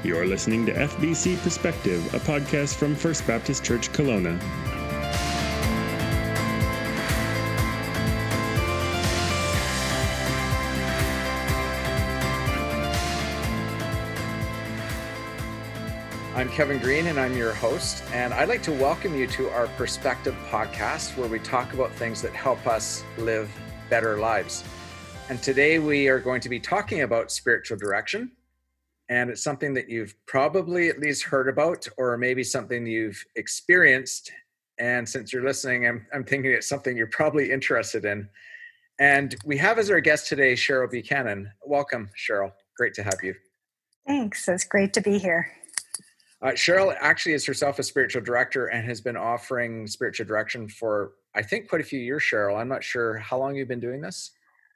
You're listening to FBC Perspective, a podcast from First Baptist Church Kelowna. I'm Kevin Green, and I'm your host, and I'd like to welcome you to our Perspective podcast, where we talk about things that help us live better lives. And today we are going to be talking about spiritual direction, and it's something that you've probably at least heard about, or maybe something you've experienced. And since you're listening, I'm thinking it's something you're probably interested in. And we have as our guest today, Cheryl Buchanan. Welcome, Cheryl. Great to have you. Thanks. It's great to be here. Cheryl actually is herself a spiritual director and has been offering spiritual direction for, I think, quite a few years, Cheryl. I'm not sure how long you've been doing this.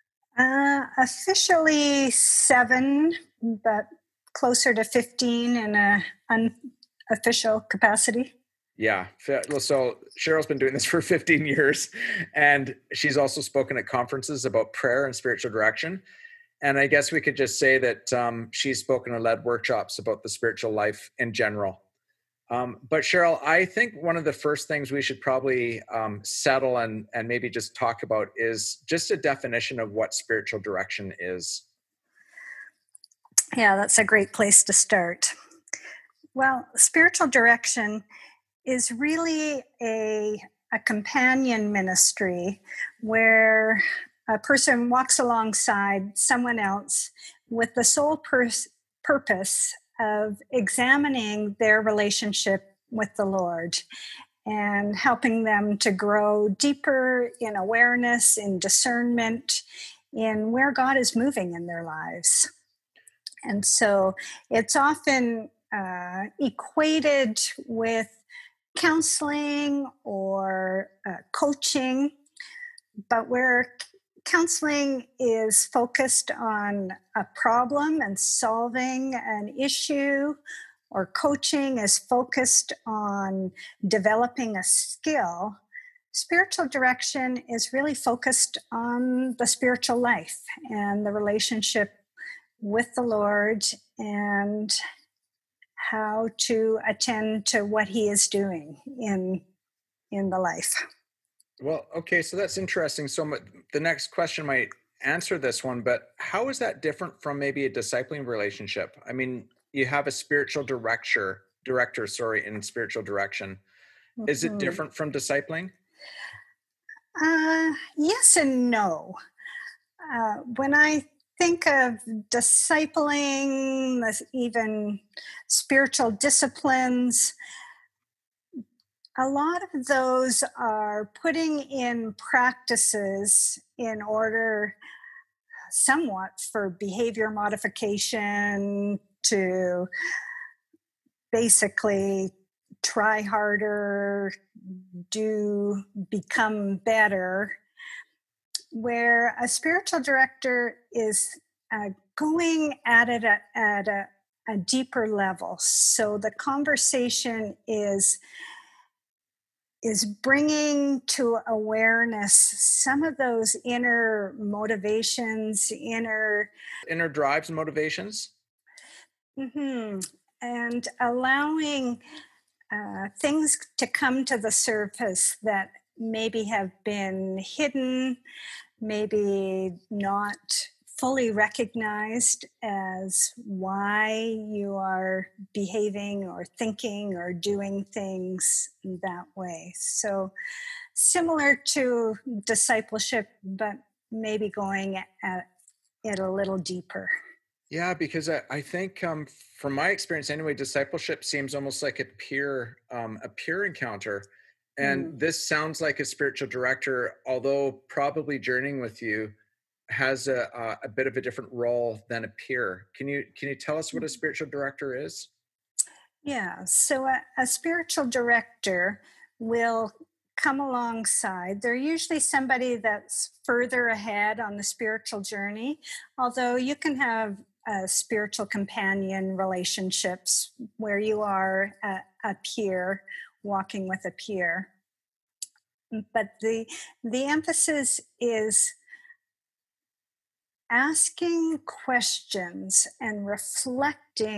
Officially 7, but closer to 15 in an unofficial capacity. Yeah. So Cheryl's been doing this for 15 years, and she's also spoken at conferences about prayer and spiritual direction. And I guess we could just say that she's spoken and led workshops about the spiritual life in general. But Cheryl, I think one of the first things we should probably settle and maybe just talk about is just a definition of what spiritual direction is. Yeah, that's a great place to start. Well, spiritual direction is really a companion ministry where a person walks alongside someone else with the sole purpose of examining their relationship with the Lord and helping them to grow deeper in awareness, in discernment, in where God is moving in their lives. And so it's often equated with counseling or coaching, but where counseling is focused on a problem and solving an issue, or coaching is focused on developing a skill, spiritual direction is really focused on the spiritual life and the relationship with the Lord and how to attend to what He is doing in the life. Well, okay, so that's interesting. So the next question might answer this one, but how is that different from maybe a discipling relationship? I mean, you have a spiritual director, in spiritual direction. Mm-hmm. Is it different from discipling? Yes and no. When I think of discipling, even spiritual disciplines, a lot of those are putting in practices in order somewhat for behavior modification, to basically try harder, become better, where a spiritual director is going at it at a deeper level. So the conversation is bringing to awareness some of those inner motivations, inner drives and motivations. Mm-hmm. And allowing things to come to the surface that maybe have been hidden, maybe not fully recognized as why you are behaving or thinking or doing things that way. So similar to discipleship, but maybe going at it a little deeper. Yeah, because I think from my experience anyway, discipleship seems almost like a peer encounter. And this sounds like a spiritual director, although probably journeying with you, has a bit of a different role than a peer. Can you tell us what a spiritual director is? Yeah, so a spiritual director will come alongside. They're usually somebody that's further ahead on the spiritual journey, although you can have spiritual companion relationships where you are a peer walking with a peer. But the emphasis is asking questions and reflecting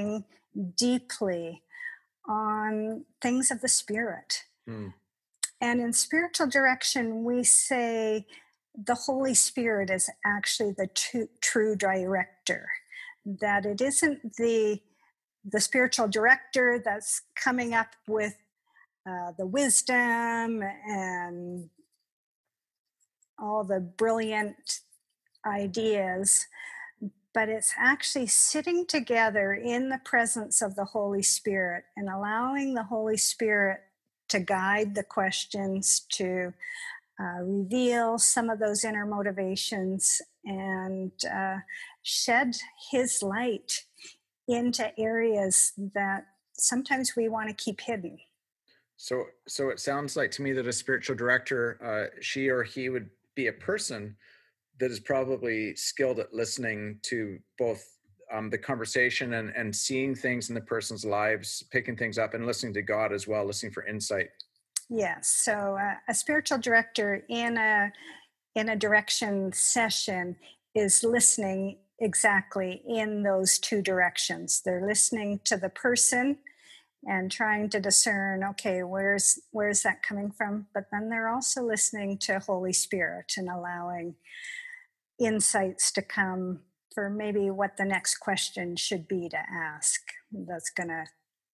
deeply on things of the Spirit. Mm. And in spiritual direction, we say the Holy Spirit is actually the true director, that it isn't the spiritual director that's coming up with the wisdom and all the brilliant ideas, but it's actually sitting together in the presence of the Holy Spirit and allowing the Holy Spirit to guide the questions, to reveal some of those inner motivations, and shed his light into areas that sometimes we want to keep hidden. So it sounds like to me that a spiritual director, she or he would be a person that is probably skilled at listening to both the conversation and seeing things in the person's lives, picking things up, and listening to God as well, listening for insight. Yes. So a spiritual director in a direction session is listening exactly in those two directions. They're listening to the person and trying to discern, okay, where's that coming from? But then they're also listening to Holy Spirit and allowing insights to come for maybe what the next question should be to ask. That's going to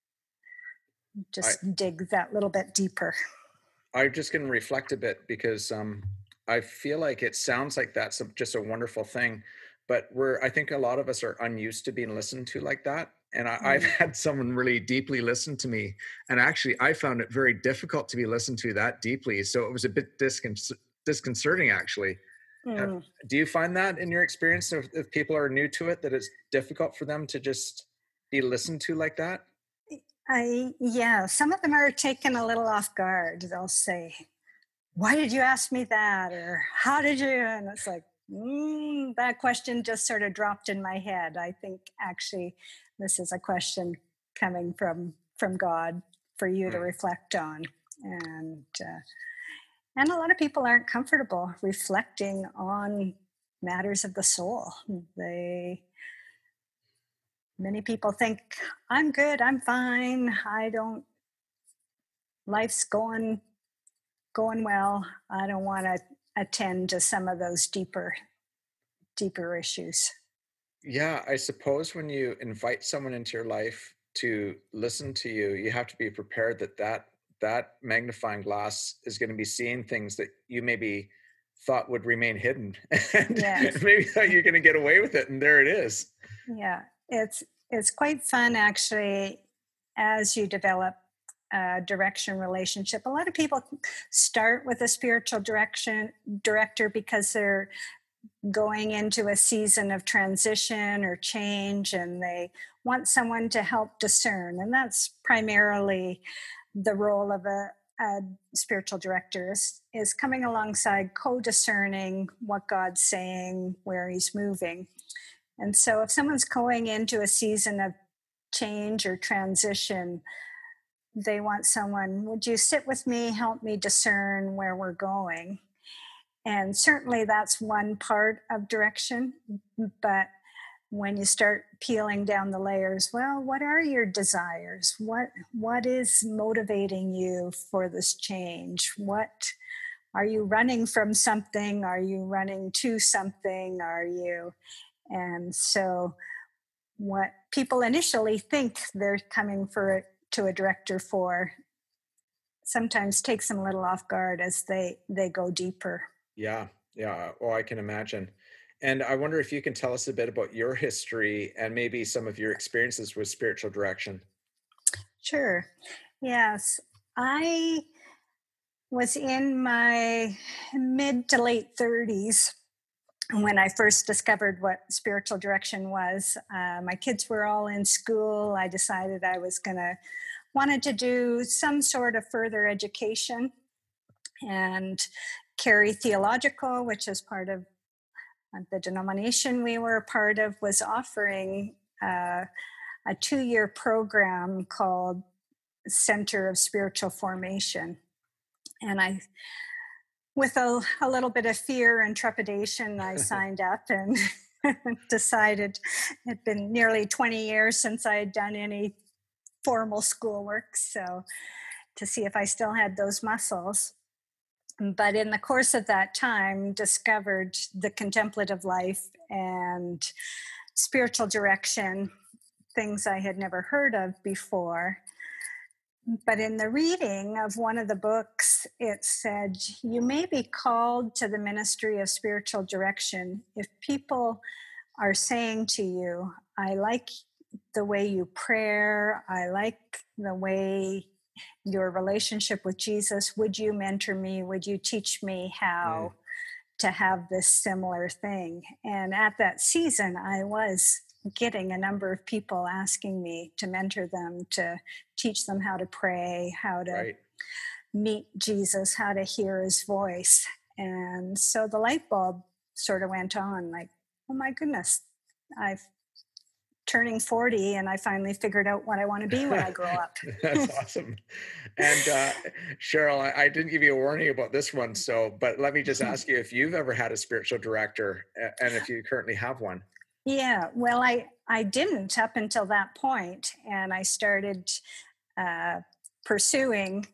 just dig that little bit deeper. I'm just going to reflect a bit because I feel like it sounds like that's just a wonderful thing, but I think a lot of us are unused to being listened to like that. And I've had someone really deeply listen to me, and actually I found it very difficult to be listened to that deeply. So it was a bit disconcerting, actually. Do you find that in your experience, if people are new to it, that it's difficult for them to just be listened to like that? Yeah, some of them are taken a little off guard. They'll say, "Why did you ask me that?" Or "How did you?" And it's like, that question just sort of dropped in my head. I think actually this is a question coming from God for you to reflect on. And a lot of people aren't comfortable reflecting on matters of the soul. Many people think, I'm good, I'm fine, life's going well. I don't want to attend to some of those deeper issues. Yeah, I suppose when you invite someone into your life to listen to you, you have to be prepared that magnifying glass is going to be seeing things that you maybe thought would remain hidden. And yes. Maybe thought you're going to get away with it, and there it is. Yeah, it's quite fun, actually, as you develop a direction relationship. A lot of people start with a spiritual director because they're going into a season of transition or change, and they want someone to help discern. And that's primarily the role of a spiritual director, is coming alongside, co-discerning what God's saying, where he's moving. And so if someone's going into a season of change or transition, they want someone, would you sit with me, help me discern where we're going? And certainly that's one part of direction. But when you start peeling down the layers, well, what are your desires? What is motivating you for this change? What are you running from something? Are you running to something? And so what people initially think they're coming to a director for sometimes takes them a little off guard as they go deeper. Yeah. Oh, I can imagine. And I wonder if you can tell us a bit about your history and maybe some of your experiences with spiritual direction. Sure. Yes. I was in my mid to late 30s when I first discovered what spiritual direction was. My kids were all in school. I decided I wanted to do some sort of further education, and Carey Theological, which is part of the denomination we were a part of, was offering a 2-year program called Center of Spiritual Formation. And I, with a little bit of fear and trepidation, I signed up, and decided it had been nearly 20 years since I had done any formal schoolwork, so to see if I still had those muscles. But in the course of that time, discovered the contemplative life and spiritual direction, things I had never heard of before. But in the reading of one of the books, it said, you may be called to the ministry of spiritual direction if people are saying to you, I like the way you pray, I like the way your relationship with Jesus, would you mentor me? Would you teach me how to have this similar thing? And at that season, I was getting a number of people asking me to mentor them, to teach them how to pray, how to meet Jesus, how to hear his voice. And so the light bulb sort of went on, like, oh my goodness, I've turning 40 and I finally figured out what I want to be when I grow up. That's awesome. And Cheryl, I didn't give you a warning about this one, but let me just ask you if you've ever had a spiritual director and if you currently have one. Yeah, well, I didn't up until that point, and I started pursuing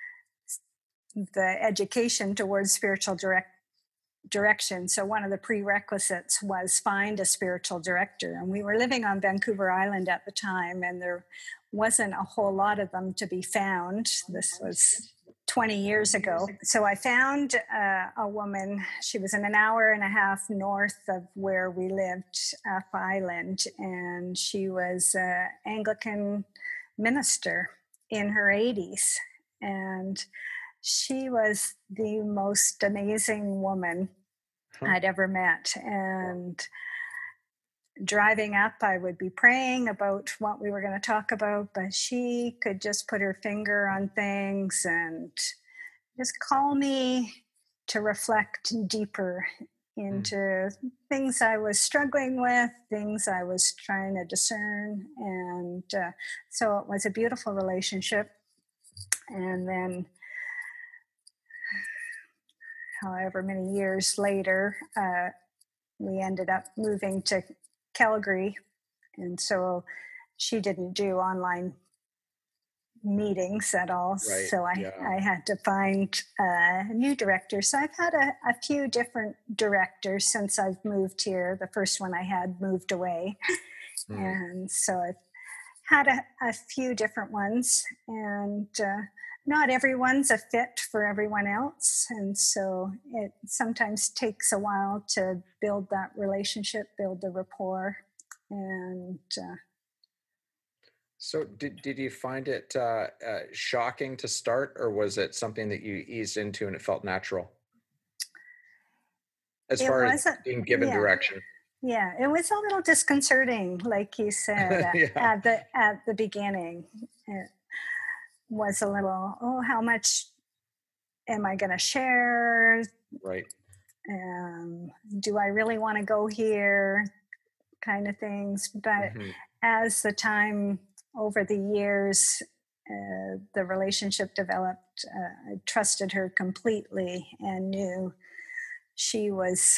the education towards spiritual direction. So one of the prerequisites was find a spiritual director. And we were living on Vancouver Island at the time, and there wasn't a whole lot of them to be found. This was 20 years ago. So I found a woman. She was in an hour and a half north of where we lived, Up Island, and she was an Anglican minister in her 80s. And she was the most amazing woman I'd ever met. And driving up, I would be praying about what we were going to talk about, but she could just put her finger on things and just call me to reflect deeper into things I was struggling with, things I was trying to discern. And so it was a beautiful relationship. And then however many years later, we ended up moving to Calgary. And so she didn't do online meetings at all. Right, so I had to find a new director. So I've had a few different directors since I've moved here. The first one I had moved away. And so I've had a few different ones. And not everyone's a fit for everyone else. And so it sometimes takes a while to build that relationship, build the rapport. And so did you find it shocking to start, or was it something that you eased into and it felt natural? As far as being given direction. Yeah, it was a little disconcerting, like you said, at the beginning. It was a little, how much am I going to share? Right. Do I really want to go here? Kind of things. But as the time over the years, the relationship developed, I trusted her completely and knew she was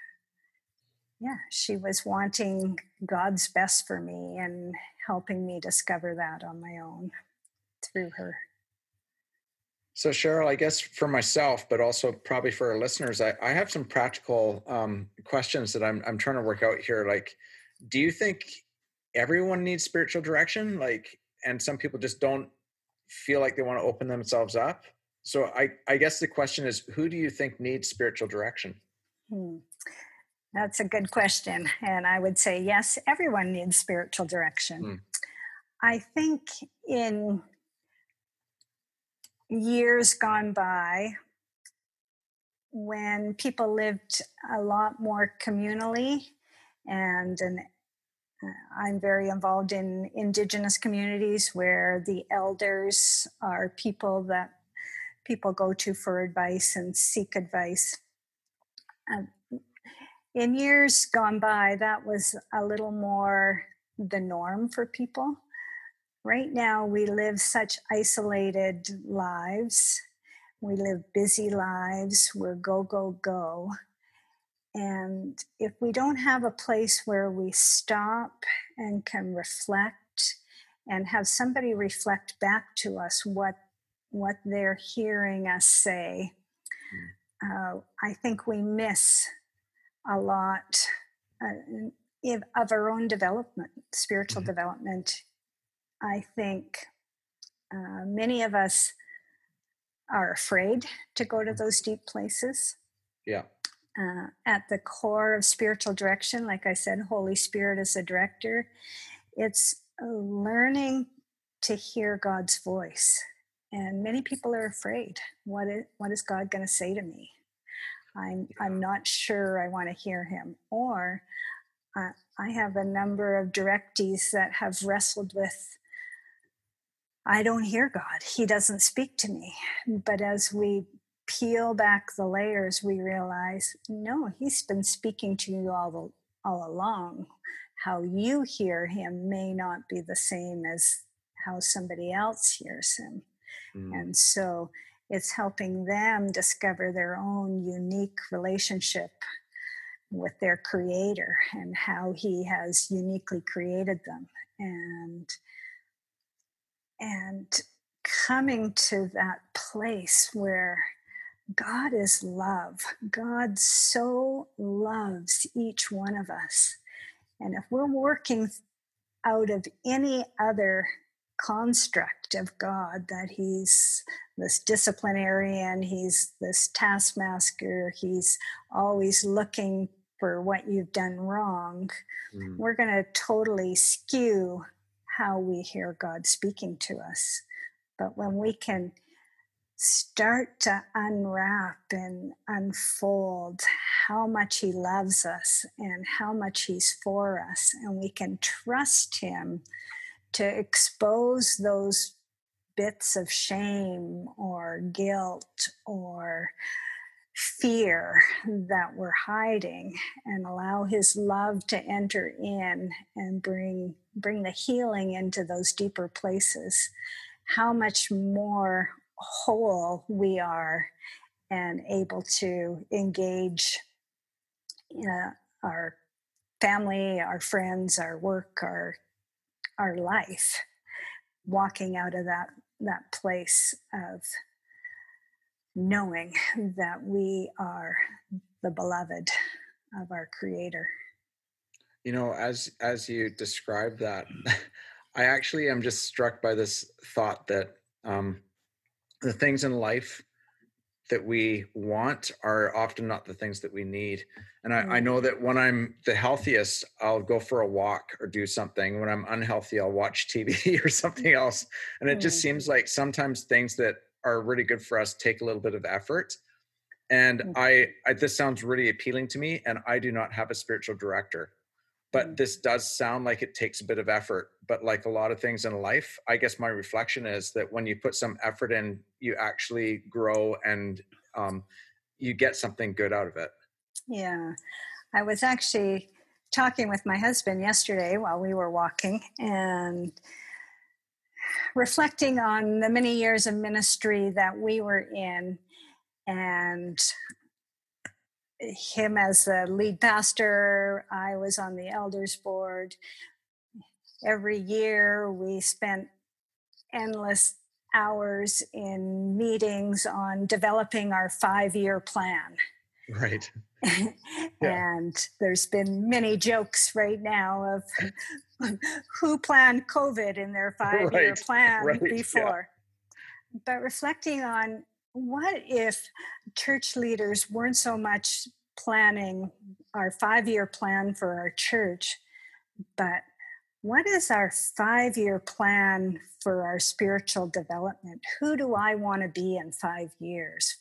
wanting God's best for me and helping me discover that on my own through her. So Cheryl, I guess for myself, but also probably for our listeners, I have some practical questions that I'm trying to work out here. Like, do you think everyone needs spiritual direction? Like, and some people just don't feel like they want to open themselves up. So I guess the question is, who do you think needs spiritual direction? That's a good question. And I would say, yes, everyone needs spiritual direction. I think in years gone by, when people lived a lot more communally, and I'm very involved in Indigenous communities where the elders are people that people go to for advice and seek advice. In years gone by, that was a little more the norm for people. Right now, we live such isolated lives. We live busy lives. We're go, go, go. And if we don't have a place where we stop and can reflect and have somebody reflect back to us what they're hearing us say, I think we miss a lot of our own development, spiritual development. I think many of us are afraid to go to those deep places. Yeah. At the core of spiritual direction, like I said, Holy Spirit is a director. It's learning to hear God's voice. And many people are afraid. What is God going to say to me? I'm not sure I want to hear him. Or I have a number of directees that have wrestled with, I don't hear God. He doesn't speak to me. But as we peel back the layers, we realize, no, he's been speaking to you all along. How you hear him may not be the same as how somebody else hears him. And so it's helping them discover their own unique relationship with their creator and how he has uniquely created them. And coming to that place where God is love. God so loves each one of us. And if we're working out of any other construct of God, that he's this disciplinarian, he's this taskmaster, he's always looking for what you've done wrong, we're going to totally skew how we hear God speaking to us. But when we can start to unwrap and unfold how much he loves us and how much he's for us, and we can trust him to expose those bits of shame or guilt or fear that we're hiding, and allow his love to enter in and bring the healing into those deeper places, how much more whole we are and able to engage our family, our friends, our work, our life, walking out of that place of knowing that we are the beloved of our creator. You know, as you describe that, I actually am just struck by this thought that the things in life that we want are often not the things that we need. And I know that when I'm the healthiest, I'll go for a walk or do something. When I'm unhealthy, I'll watch TV or something else. And it just seems like sometimes things that are really good for us take a little bit of effort. And I this sounds really appealing to me, and I do not have a spiritual director. But this does sound like it takes a bit of effort. But like a lot of things in life, I guess my reflection is that when you put some effort in, you actually grow and you get something good out of it. Yeah. I was actually talking with my husband yesterday while we were walking and reflecting on the many years of ministry that we were in, and him as the lead pastor. I was on the elders board. Every year we spent endless hours in meetings on developing our 5-year plan. Right. And there's been many jokes right now of who planned COVID in their 5-year plan before. Yeah. But reflecting on, what if church leaders weren't so much planning our 5-year plan for our church, but what is our 5-year plan for our spiritual development? Who do I want to be in 5 years?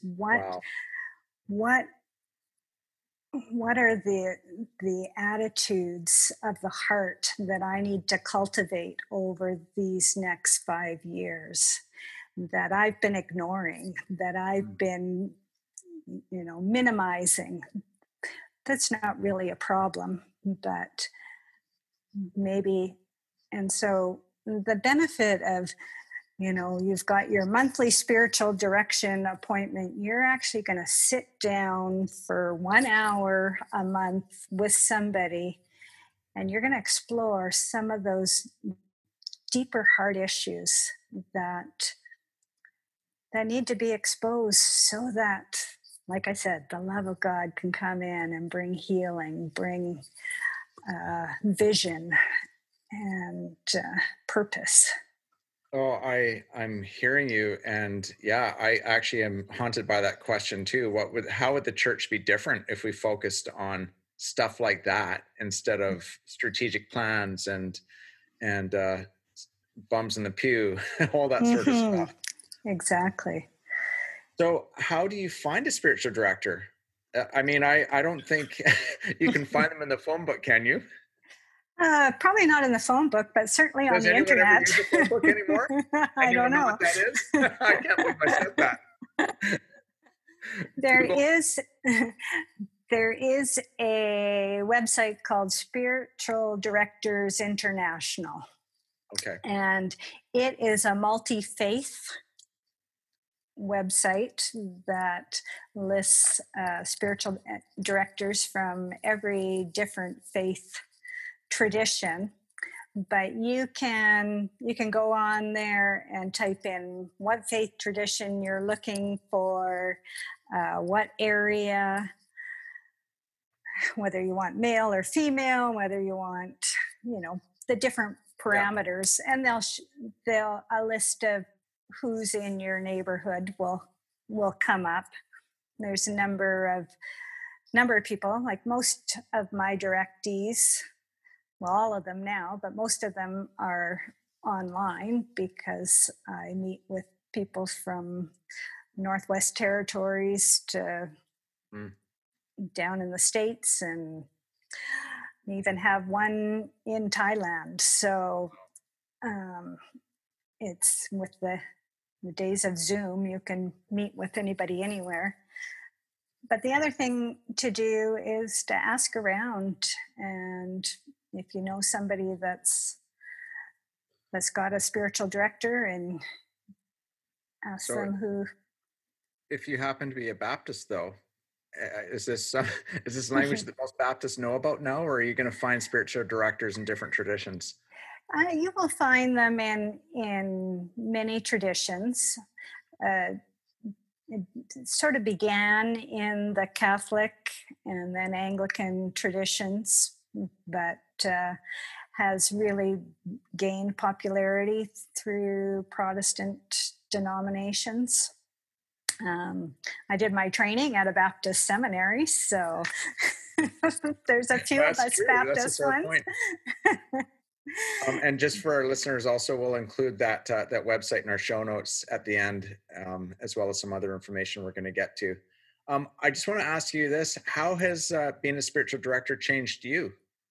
What are the attitudes of the heart that I need to cultivate over these next 5 years that I've been ignoring, that I've been, minimizing? That's not really a problem, but maybe. And so the benefit of You've got your monthly spiritual direction appointment. You're actually going to sit down for 1 hour a month with somebody, and you're going to explore some of those deeper heart issues that need to be exposed so that, like I said, the love of God can come in and bring healing, bring vision and purpose. Oh, I'm hearing you, and yeah, I actually am haunted by that question too. How would the church be different if we focused on stuff like that instead of strategic plans and bums in the pew, all that sort of stuff? Exactly. So, how do you find a spiritual director? I mean, I don't think you can find them in the phone book, can you? Probably not in the phone book, but certainly on the internet. Does anyone ever use a phone book anymore? I don't know what that is. I can't believe I said that. There is a website called Spiritual Directors International. Okay. And it is a multi-faith website that lists spiritual directors from every different faith tradition. But you can go on there and type in what faith tradition you're looking for, what area, whether you want male or female, whether you want, the different parameters, and they'll a list of who's in your neighborhood will come up. There's a number of people, like most of my directees, well, all of them now, but most of them are online because I meet with people from Northwest Territories to down in the States, and even have one in Thailand. So it's with the days of Zoom, you can meet with anybody anywhere. But the other thing to do is to ask around, and if you know somebody that's got a spiritual director, and ask them who. If you happen to be a Baptist, though, is this language that most Baptists know about now, or are you going to find spiritual directors in different traditions? You will find them in many traditions. It sort of began in the Catholic and then Anglican traditions, but has really gained popularity through Protestant denominations. I did my training at a Baptist seminary, so there's a few of us Baptist ones. And just for our listeners, also, we'll include that website in our show notes at the end, as well as some other information we're going to get to. I just want to ask you this: how has being a spiritual director changed you?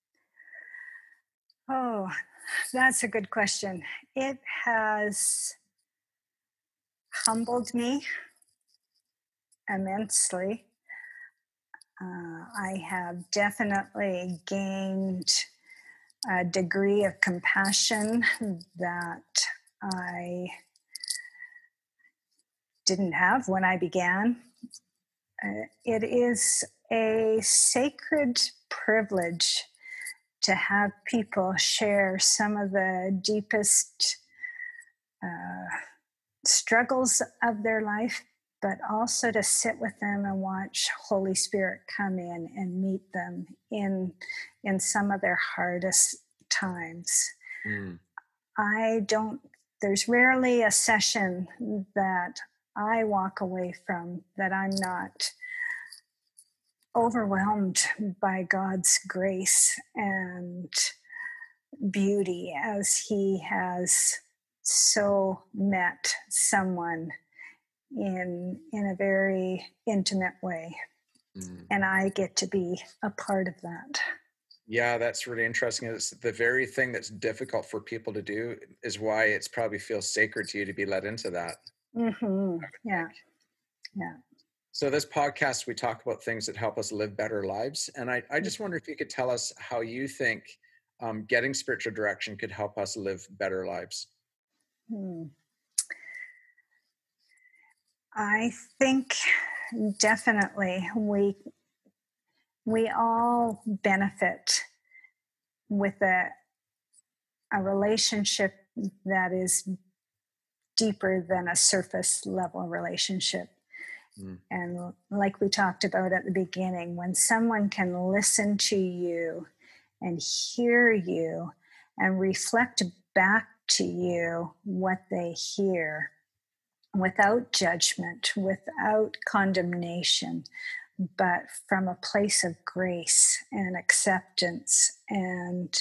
Oh, that's a good question. It has humbled me immensely. I have definitely gained a degree of compassion that I didn't have when I began. It is a sacred privilege to have people share some of the deepest struggles of their life, but also to sit with them and watch Holy Spirit come in and meet them in some of their hardest times. There's rarely a session that I walk away from that I'm not overwhelmed by God's grace and beauty as He has so met someone in a very intimate way. And I get to be a part of that. Yeah, that's really interesting. It's the very thing that's difficult for people to do is why it's probably feels sacred to you to be led into that. Yeah. So this podcast, we talk about things that help us live better lives. And I just wonder if you could tell us how you think getting spiritual direction could help us live better lives. I think definitely we all benefit with a relationship that is deeper than a surface level relationship. And like we talked about at the beginning, when someone can listen to you and hear you and reflect back to you what they hear without judgment, without condemnation, but from a place of grace and acceptance and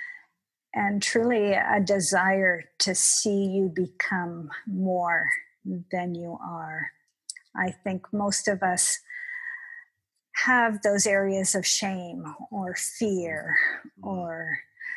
truly a desire to see you become more than you are. I think most of us have those areas of shame or fear or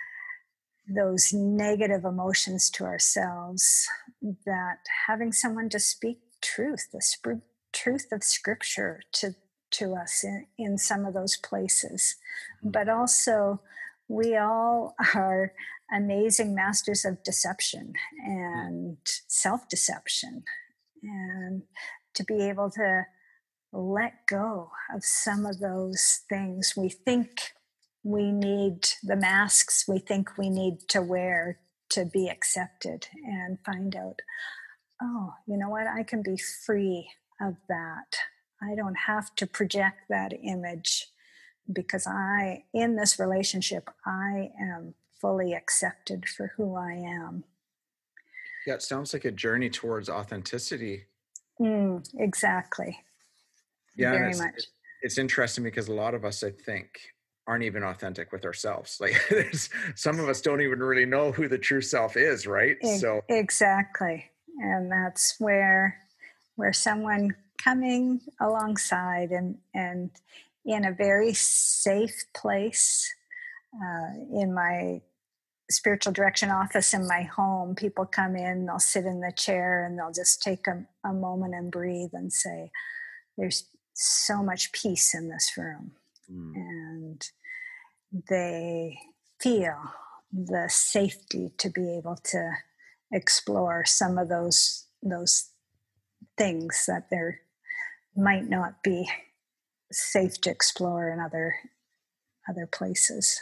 those negative emotions to ourselves, that having someone to speak truth, the truth of Scripture to us in some of those places. But also, we all are amazing masters of deception and self-deception. And to be able to let go of some of those things we think we need, the masks we think we need to wear to be accepted, and find out, oh, you know what, I can be free of that. I don't have to project that image, because in this relationship, I am fully accepted for who I am. Yeah, it sounds like a journey towards authenticity. Exactly. Yeah, very much. It's interesting because a lot of us, I think, aren't even authentic with ourselves. Like some of us don't even really know who the true self is, right? So exactly. And that's where someone coming alongside and in a very safe place, in my spiritual direction office in my home, people come in, they'll sit in the chair and they'll just take a moment and breathe and say, there's so much peace in this room. And they feel the safety to be able to explore some of those things that there might not be safe to explore in other places.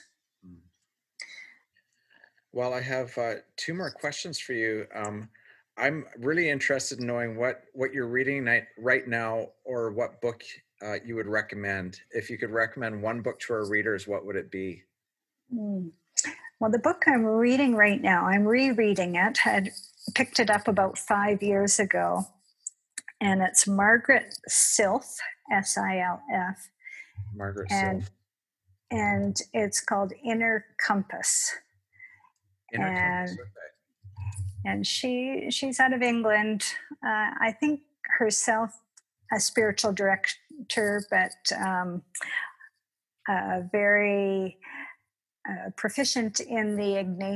Well, I have 2 more questions for you. I'm really interested in knowing what you're reading right now, or what book you would recommend. If you could recommend one book to our readers, what would it be? Well, the book I'm reading right now, I'm rereading it. I picked it up about 5 years ago, and it's Margaret Silf, S-I-L-F. Margaret Silf. And it's called Inner Compass. Compass, okay. And she's out of England. I think herself a spiritual director, but very proficient in the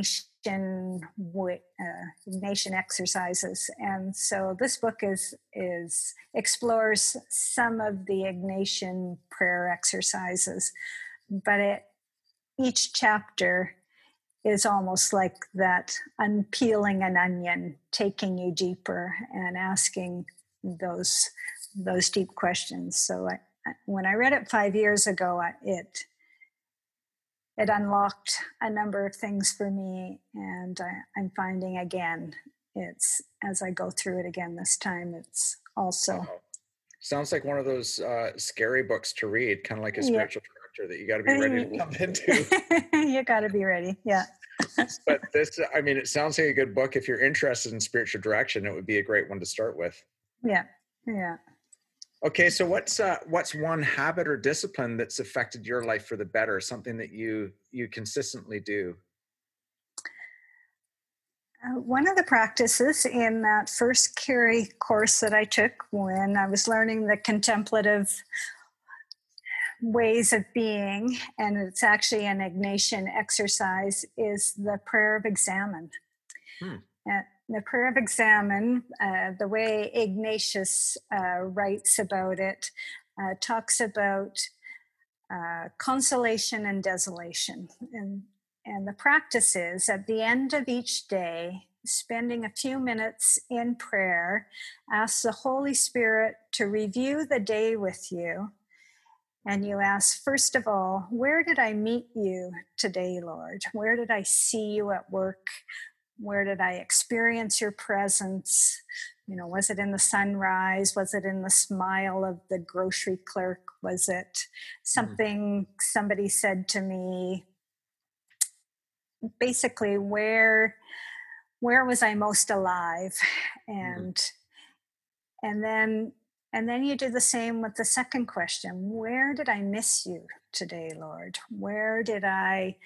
Ignatian exercises. And so this book explores some of the Ignatian prayer exercises, but each chapter is almost like that unpeeling an onion, taking you deeper and asking those deep questions. So when I read it 5 years ago, it unlocked a number of things for me, and I'm finding again, it's as I go through it again this time, it's also sounds like one of those scary books to read, kind of like a spiritual director that you got to be ready to come into. You got to be ready, yeah. But this, I mean, it sounds like a good book. If you're interested in spiritual direction, it would be a great one to start with. Yeah. Okay, so what's one habit or discipline that's affected your life for the better? Something that you consistently do? One of the practices in that first Carey course that I took when I was learning the contemplative ways of being, and it's actually an Ignatian exercise, is the prayer of examen. The prayer of examen, the way Ignatius writes about it, talks about consolation and desolation. And the practice is, at the end of each day, spending a few minutes in prayer, ask the Holy Spirit to review the day with you. And you ask, first of all, where did I meet you today, Lord? Where did I see you at work? Where did I experience your presence? Was it in the sunrise? Was it in the smile of the grocery clerk? Was it something somebody said to me? Basically, where was I most alive? And then you do the same with the second question. Where did I miss you today, Lord? Where did I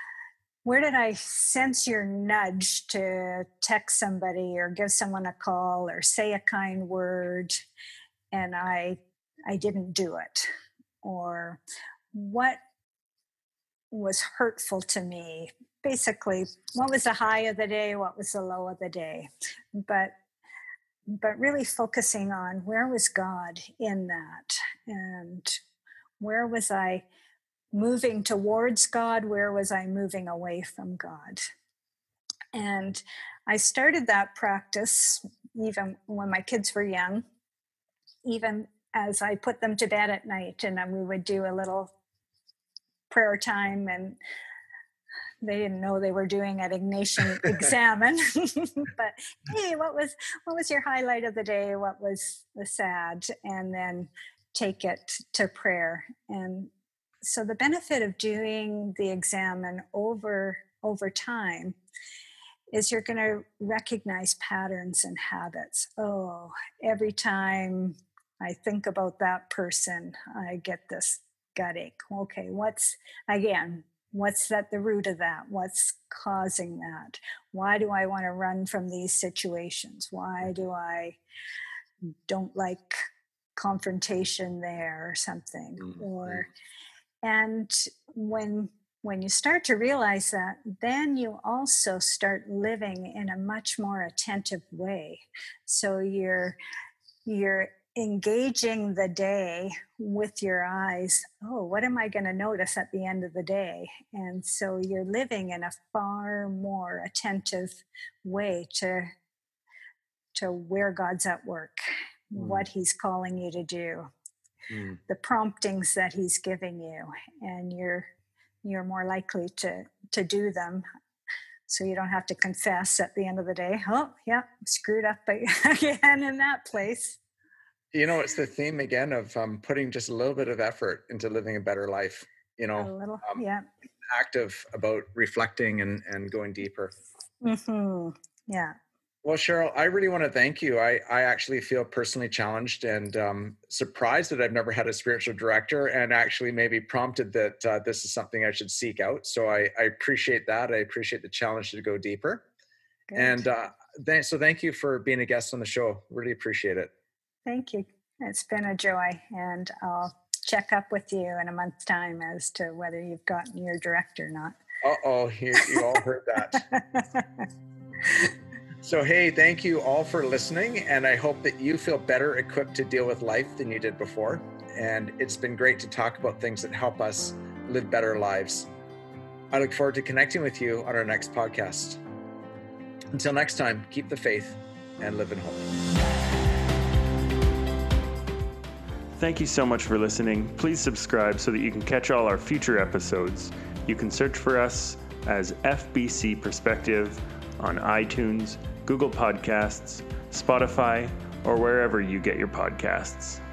sense your nudge to text somebody or give someone a call or say a kind word and I didn't do it? Or what was hurtful to me? Basically, what was the high of the day? What was the low of the day? But really focusing on where was God in that, and where was I moving towards God? Where was I moving away from God? And I started that practice even when my kids were young, even as I put them to bed at night, and then we would do a little prayer time, and they didn't know they were doing an Ignatian Examen. But hey, what was your highlight of the day? What was the sad? And then take it to prayer. And so the benefit of doing the Examen over time is you're going to recognize patterns and habits. Oh, every time I think about that person, I get this gut ache. Okay, what's at the root of that? What's causing that? Why do I want to run from these situations? Why do I don't like confrontation there or something? And when you start to realize that, then you also start living in a much more attentive way. So you're engaging the day with your eyes. Oh, what am I going to notice at the end of the day? And so you're living in a far more attentive way to where God's at work, what he's calling you to do, the promptings that he's giving you, and you're more likely to do them. So you don't have to confess at the end of the day, oh, yeah, screwed up again in that place. It's the theme again of putting just a little bit of effort into living a better life, A little, active about reflecting and going deeper. Yeah. Well, Cheryl, I really want to thank you. I actually feel personally challenged and surprised that I've never had a spiritual director, and actually maybe prompted that this is something I should seek out. So I appreciate that. I appreciate the challenge to go deeper. Good. And so thank you for being a guest on the show. Really appreciate it. Thank you. It's been a joy, and I'll check up with you in a month's time as to whether you've gotten your direct or not. Uh-oh, you all heard that. So, hey, thank you all for listening, and I hope that you feel better equipped to deal with life than you did before. And it's been great to talk about things that help us live better lives. I look forward to connecting with you on our next podcast. Until next time, keep the faith and live in hope. Thank you so much for listening. Please subscribe so that you can catch all our future episodes. You can search for us as FBC Perspective on iTunes, Google Podcasts, Spotify, or wherever you get your podcasts.